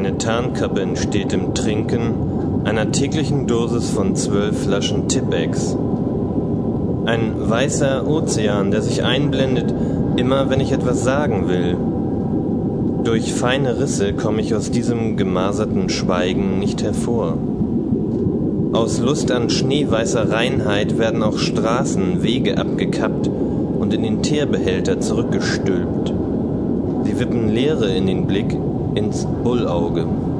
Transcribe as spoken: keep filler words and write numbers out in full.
Eine Tarnkappe entsteht im Trinken einer täglichen Dosis von zwölf Flaschen Tippex. Ein weißer Ozean, der sich einblendet, immer wenn ich etwas sagen will. Durch feine Risse komme ich aus diesem gemaserten Schweigen nicht hervor. Aus Lust an schneeweißer Reinheit werden auch Straßen, Wege abgekappt und in den Teerbehälter zurückgestülpt. Sie wippen Leere in den Blick, ins Bullauge.